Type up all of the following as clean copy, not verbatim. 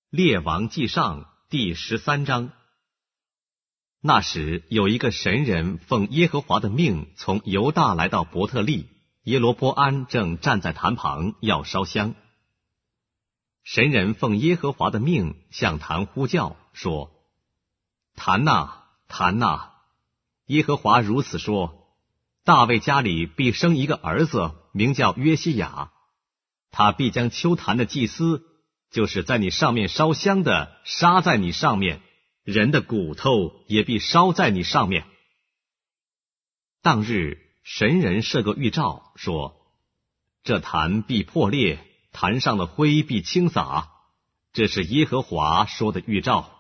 列王纪上第13章。那时有一个神人奉耶和华的命从犹大来到伯特利，耶罗波安正站在坛旁要烧香。神人奉耶和华的命向坛呼叫说：坛哪，坛哪！耶和华如此说：大卫家里必生一个儿子，名叫约西亚，他必将丘坛的祭司，就是在你上面烧香的，杀在你上面，人的骨头也必烧在你上面。当日神人设个预兆说：这坛必破裂，坛上的灰必倾洒，这是耶和华说的预兆。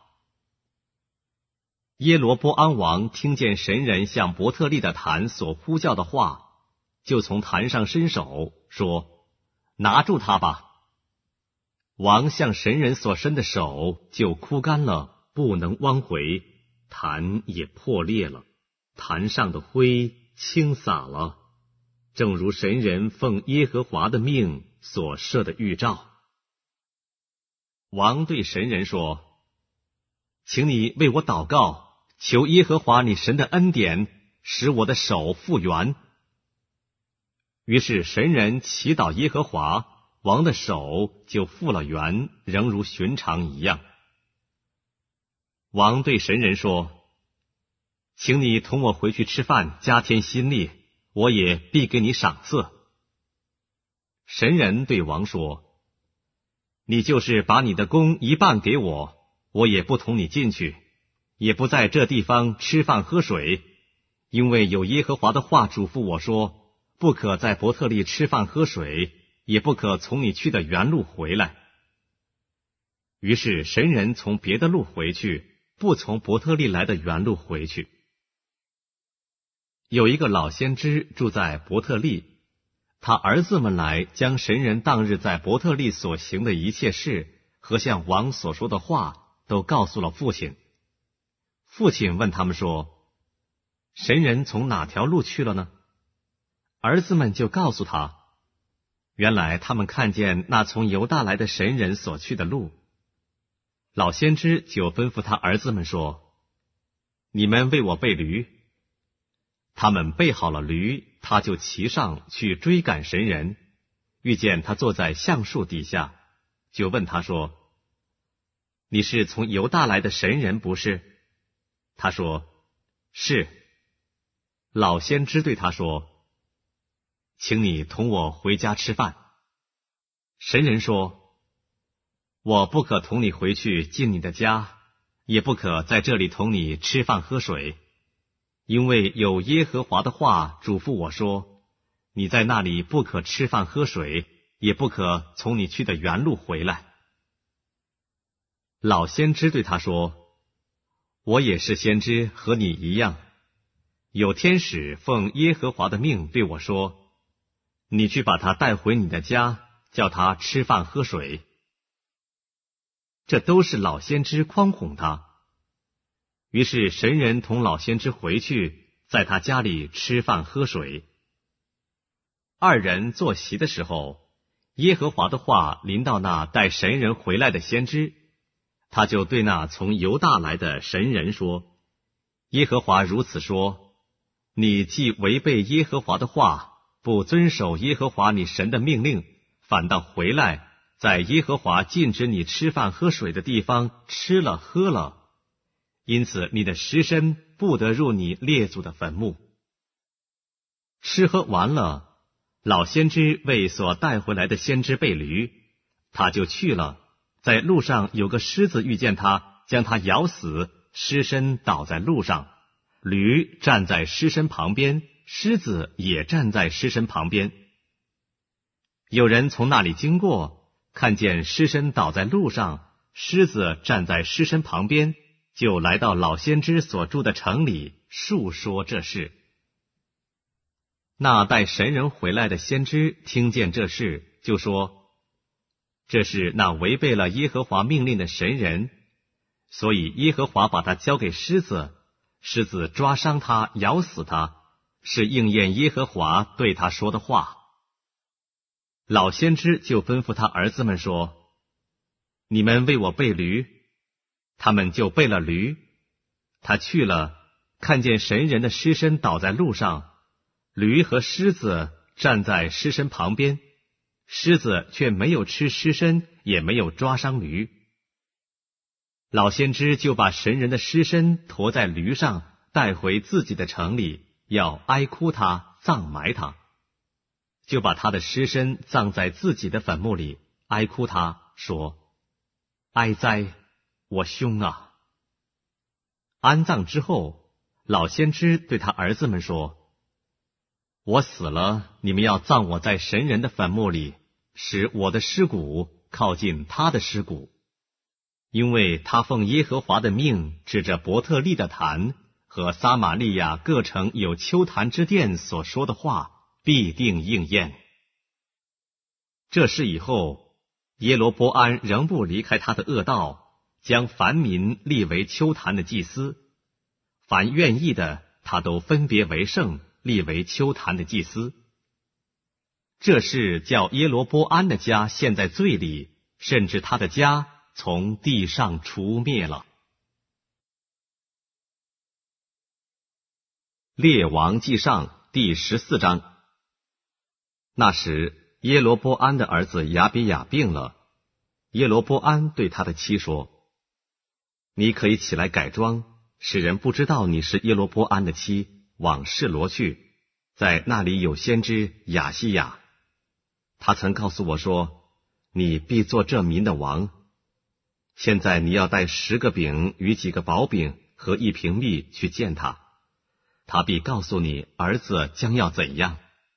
耶罗波安王听见神人向伯特利的坛所呼叫的话，就从坛上伸手说：拿住他吧。王向神人所伸的手就枯干了，不能弯回，坛也破裂了，坛上的灰倾洒了，正如神人奉耶和华的命所设的预兆。王对神人说：请你为我祷告，求耶和华你神的恩典，使我的手复原。于是神人祈祷耶和华，王的手就复了原，仍如寻常一样。王对神人说：请你同我回去吃饭，加添心力，我也必给你赏赐。神人对王说：你就是把你的工一半给我，我也不同你进去，也不在这地方吃饭喝水，因为有耶和华的话嘱咐我说，不可在伯特利吃饭喝水，也不可从你去的原路回来。于是神人从别的路回去，不从伯特利来的原路回去。有一个老先知住在伯特利，他儿子们来将神人当日在伯特利所行的一切事和向王所说的话都告诉了父亲。父亲问他们说：神人从哪条路去了呢？儿子们就告诉他，原来他们看见那从犹大来的神人所去的路。老先知就吩咐他儿子们说：你们为我备驴。他们备好了驴，他就骑上去追赶神人，遇见他坐在橡树底下，就问他说：你是从犹大来的神人不是？他说：是。老先知对他说：请你同我回家吃饭。神人说：我不可同你回去进你的家，也不可在这里同你吃饭喝水，因为有耶和华的话嘱咐我说，你在那里不可吃饭喝水，也不可从你去的原路回来。老先知对他说：我也是先知，和你一样，有天使奉耶和华的命对我说，你去把他带回你的家，叫他吃饭喝水。这都是老先知诓哄他。于是神人同老先知回去，在他家里吃饭喝水。二人坐席的时候，耶和华的话临到那带神人回来的先知，他就对那从犹大来的神人说：耶和华如此说，你既违背耶和华的话，不遵守耶和华你神的命令，反倒回来，在耶和华禁止你吃饭喝水的地方吃了喝了，因此你的尸身不得入你列祖的坟墓。吃喝完了，老先知为所带回来的先知备驴，他就去了，在路上有个狮子遇见他，将他咬死，尸身倒在路上，驴站在尸身旁边，狮子也站在尸身旁边。有人从那里经过，看见尸身倒在路上，狮子站在尸身旁边，就来到老先知所住的城里，述说这事。那带神人回来的先知听见这事，就说：这是那违背了耶和华命令的神人，所以耶和华把他交给狮子，狮子抓伤他，咬死他，是应验耶和华对他说的话。老先知就吩咐他儿子们说： 你们为我备驴，他们就备了驴。他去了，看见神人的尸身倒在路上，驴和狮子站在尸身旁边，狮子却没有吃尸身，也没有抓伤驴。老先知就把神人的尸身驮在驴上，带回自己的城里，要哀哭他，葬埋他。就把他的尸身葬在自己的坟墓里，哀哭他，说：哀哉，我兄啊！安葬之后，老先知对他儿子们说：我死了，你们要葬我在神人的坟墓里，使我的尸骨靠近他的尸骨。因为他奉耶和华的命，指着伯特利的坛和撒玛利亚各城有丘坛之殿所说的话，必定应验。这事以后，耶罗波安仍不离开他的恶道，将凡民立为丘坛的祭司，凡愿意的，他都分别为圣，立为丘坛的祭司。这事叫耶罗波安的家陷在罪里，甚至他的家从地上除灭了。列王纪上第14章。那时，耶罗波安的儿子亚比亚病了。耶罗波安对他的妻说：你可以起来改装，使人不知道你是耶罗波安的妻，往示罗去，在那里有先知亚西亚。他曾告诉我说：你必做这民的王。现在你要带10个饼与几个薄饼和1瓶蜜去见他，他必告诉你儿子将要怎样。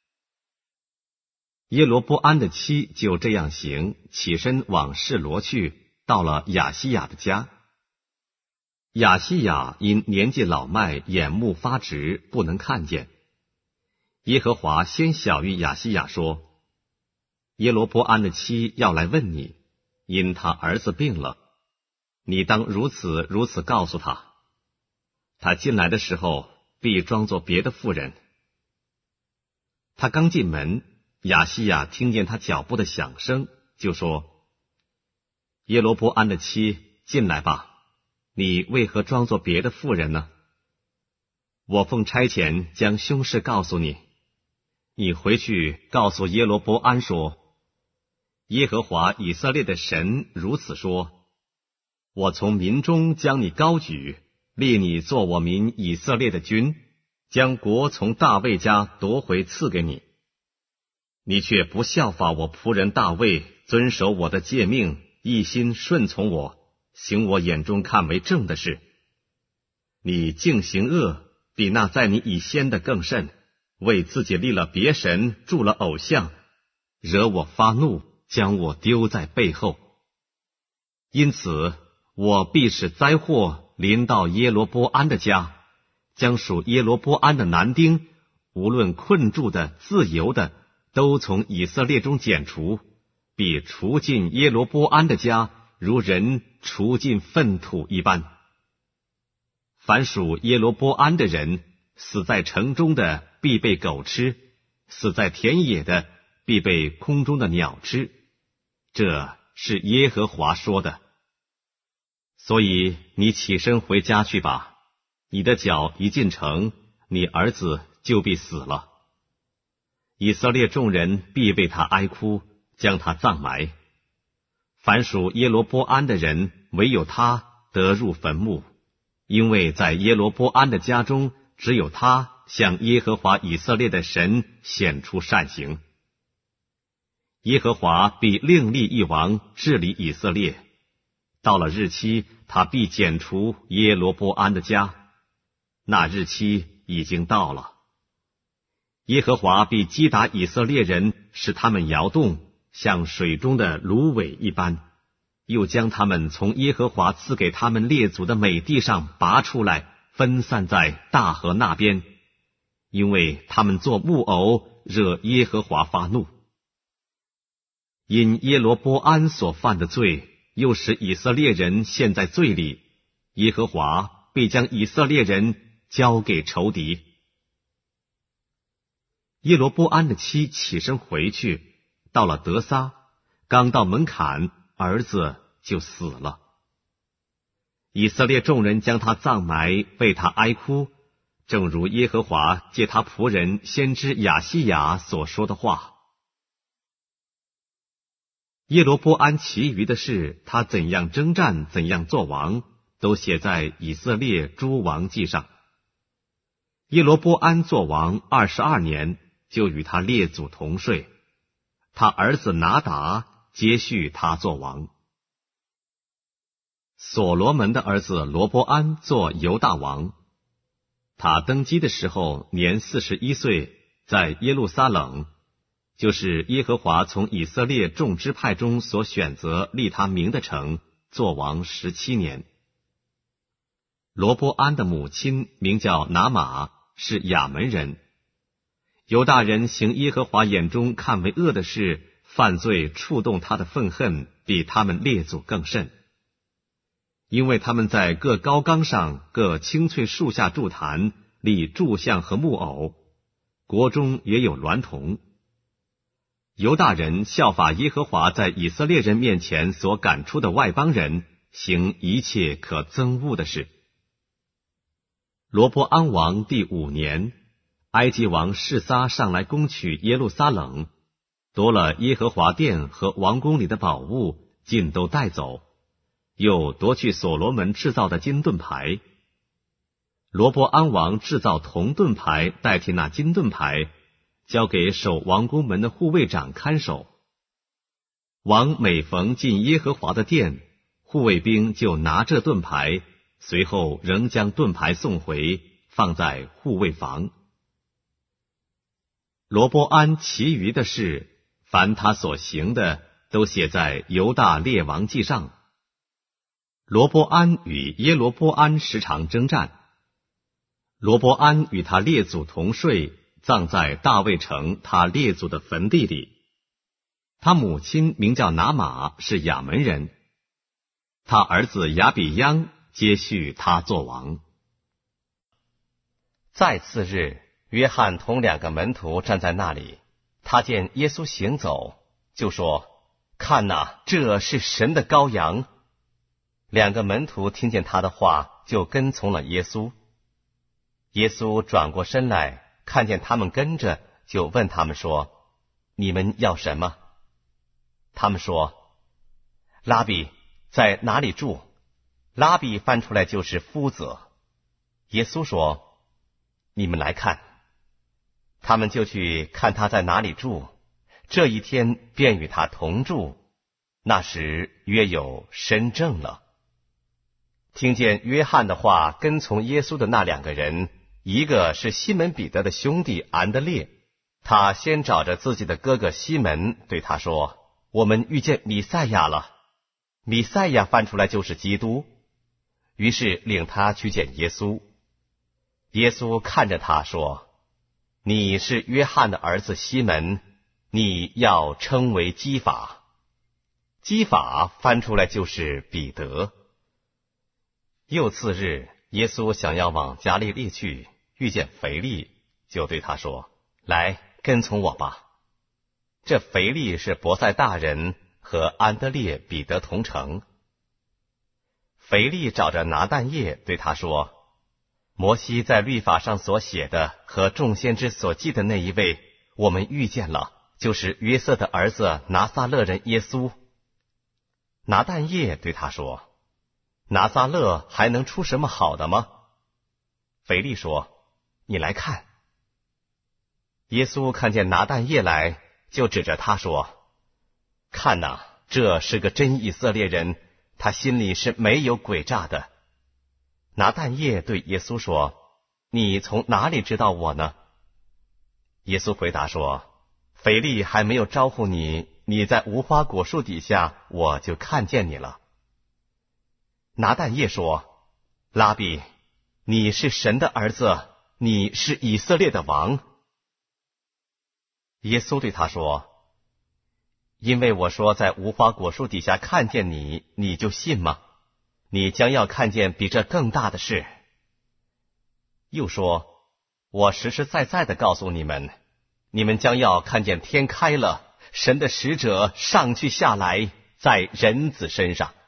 耶罗波安的妻就这样行，起身往示罗去，到了亚西亚的家。亚西亚因年纪老迈，眼目发直，不能看见。耶和华先晓谕亚西亚说：耶罗波安的妻要来问你，因他儿子病了，你当如此如此告诉他。他进来的时候，必装作别的妇人。他刚进门，亚西亚听见他脚步的响声，就说：耶罗波安的妻，进来吧，你为何装作别的妇人呢？我奉差遣将凶事告诉你，你回去告诉耶罗波安说：耶和华以色列的神如此说：我从民中将你高举，立你做我民以色列的君，将国从大卫家夺回赐给你。你却不效法我仆人大卫，遵守我的诫命，一心顺从我，行我眼中看为正的事。你竟行恶，比那在你以先的更甚，为自己立了别神，铸了偶像，惹我发怒，将我丢在背后。因此，我必使灾祸临到耶罗波安的家，将属耶罗波安的男丁，无论困住的、自由的，都从以色列中剪除，必除尽耶罗波安的家，如人除尽粪土一般。凡属耶罗波安的人，死在城中的必被狗吃，死在田野的必被空中的鸟吃。这是耶和华说的。所以你起身回家去吧，你的脚一进城，你儿子就必死了。以色列众人必为他哀哭，将他葬埋。凡属耶罗波安的人，唯有他得入坟墓，因为在耶罗波安的家中，只有他向耶和华以色列的神显出善行。耶和华必另立一王治理以色列，到了日期，他必剪除耶罗波安的家。那日期已经到了。耶和华必击打以色列人，使他们摇动，像水中的芦苇一般，又将他们从耶和华赐给他们列祖的美地上拔出来，分散在大河那边，因为他们做木偶，惹耶和华发怒。因耶罗波安所犯的罪，又使以色列人陷在罪里，耶和华必将以色列人交给仇敌。耶罗波安的妻起身回去，到了得撒，刚到门槛，儿子就死了。以色列众人将他葬埋，为他哀哭，正如耶和华借他仆人先知亚西雅所说的话。耶罗波安其余的事，他怎样征战，怎样作王，都写在以色列诸王记上。耶罗波安作王22年，就与他列祖同睡，他儿子拿达接续他作王。所罗门的儿子罗波安做犹大王，他登基的时候年41岁，在耶路撒冷，就是耶和华从以色列众支派中所选择立他名的城，作王17年。罗波安的母亲名叫拿玛，是亚门人。犹大人行耶和华眼中看为恶的事，犯罪触动他的愤恨，比他们列祖更甚。因为他们在各高冈上、各青翠树下筑坛，立柱像和木偶，国中也有娈童。犹大人效法耶和华在以色列人面前所赶出的外邦人，行一切可憎恶的事。罗波安王第5年，埃及王示撒上来攻取耶路撒冷，夺了耶和华殿和王宫里的宝物，尽都带走，又夺去所罗门制造的金盾牌。罗波安王制造铜盾牌代替那金盾牌，交给守王宫门的护卫长看守。王每逢进耶和华的殿，护卫兵就拿着盾牌，随后仍将盾牌送回，放在护卫房。罗波安其余的事，凡他所行的，都写在犹大列王记上。罗波安与耶罗波安时常征战。罗波安与他列祖同睡，葬在大卫城他列祖的坟地里。他母亲名叫拿玛，是亚门人。他儿子亚比央接续他作王。 再次日，约翰同2个门徒站在那里，他见耶稣行走，就说：看哪，这是神的羔羊。2个门徒听见他的话，就跟从了耶稣。耶稣转过身来，看见他们跟着，就问他们说：你们要什么？他们说：拉比，在哪里住？拉比翻出来就是夫子。耶稣说：你们来看。他们就去看他在哪里住，这一天便与他同住。那时约有申正了。听见约翰的话，跟从耶稣的那2个人，一个是西门彼得的兄弟安德烈，他先找着自己的哥哥西门，对他说：我们遇见弥赛亚了。弥赛亚翻出来就是基督。于是领他去见耶稣。耶稣看着他说：你是约翰的儿子西门，你要称为基法。基法翻出来就是彼得。又次日，耶稣想要往加利利去，遇见腓利，就对他说：来，跟从我吧。这腓利是伯赛大人，和安德烈、彼得同城。腓利找着拿但业，对他说：摩西在律法上所写的和众先知所记的那一位，我们遇见了，就是约瑟的儿子拿撒勒人耶稣。拿但业对他说：拿撒勒还能出什么好的吗？腓利说：你来看。耶稣看见拿但业来，就指着他说：看哪，这是个真以色列人，他心里是没有诡诈的。拿但业对耶稣说：你从哪里知道我呢？耶稣回答说：腓利还没有招呼你，你在无花果树底下，我就看见你了。拿但业说：拉比，你是神的儿子，你是以色列的王。耶稣对他说：因为我说在无花果树底下看见你，你就信吗？你将要看见比这更大的事。又说：我实实在在的告诉你们，你们将要看见天开了，神的使者上去下来，在人子身上。